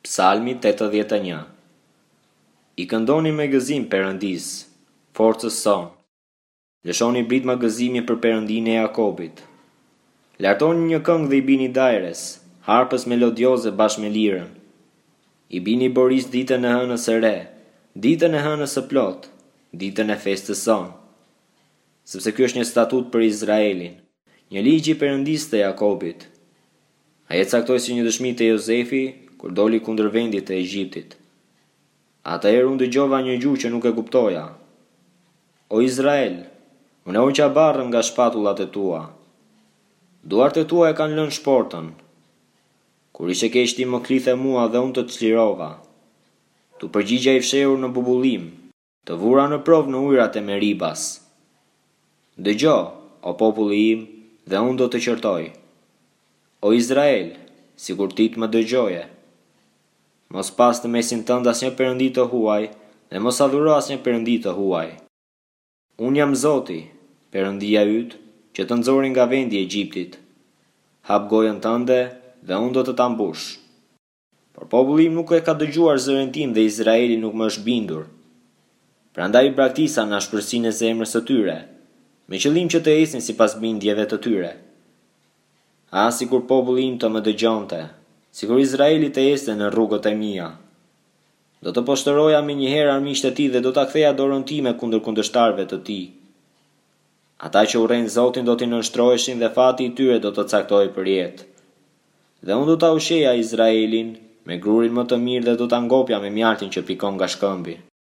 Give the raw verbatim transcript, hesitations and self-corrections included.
Psalmi tetëdhjetë e një. I këndoni me gëzim Perëndis, forcës son. Lëshoni britma gëzimi për Perëndinë e Jakobit. Lartoni një këngë dhe i bini dajres, harpës melodioze bashkë me lirën. I bini boris ditën e hënës së re, ditën e hënës së plot, ditën e festës son. Sepse ky është një statut për Izraelin, një ligj i Perëndisë të Jakobit. Ai e caktoi si një dëshmi te Jozefi kur doli kundër vendit të Egjiptit. Atëherë unë dëgjova një gjuhë që nuk e kuptoja. O Izrael, unë e hoqa barrën nga shpatullat e tua. Duart e tua e kanë lënë shportën. Kur ishe keq ti më klithe mua dhe unë të çlirova. Tu përgjigja i fshehur në bubullim, të vura në provë në ujrat e Meribas. Dëgjo, o populli im, dhe unë do të qërtoj. O Izrael, sikur ti të më dëgjoje. Mos pas të mesin tënd asnjë perëndi të huaj, dhe mos adhuro asnjë perëndi të huaj. Unë jam Zoti, Perëndia yt, që të nxori nga vendi i Egjiptit. Hap gojën tënde dhe unë do të ta mbush. Por populli im nuk e ka dëgjuar zërin tim dhe Izraeli nuk më është bindur. Prandaj i braktisa në ashpërsinë e zemrës së tyre, me qëllim që të ecin sipas bindjeve të tyre. A sikur populli im të më dëgjonte, sikur Izraeli të ecte në rrugët e mia. Do të poshtëroja me njëherë armiqtë e tij dhe do ta ktheja dorën time kundër kundërshtarëve të tij. Ata që urrejnë Zotin do t'i nënshtroheshin dhe fati i tyre do të caktohej për jetë. Dhe unë do ta ushqeja Izraelin me grurin më të mirë dhe do ta ngopja me mjaltin që pikon nga shkëmbi.